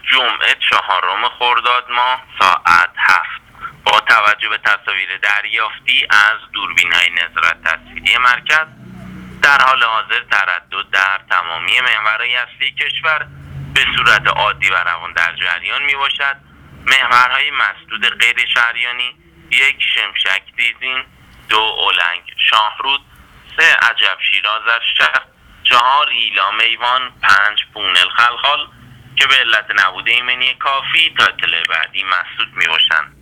جمعه 4 خرداد ماه ساعت 7 با توجه به تصاویر دریافتی از دوربین‌های نظارت تصویری مرکز در حال حاضر تردد در تمامی محورهای اصلی کشور به صورت عادی و روان در جریان می باشد. محورهای مسدود غیر شهریانی: 1 شمشک دیزین، 2 اولنگ شاهرود، 3 عجب شیراز از شهر، 4 ایلا میوان، 5 پونل خلخال که به علت نبود ایمنی کافی تا اطلاع بعدی مسدود می باشند.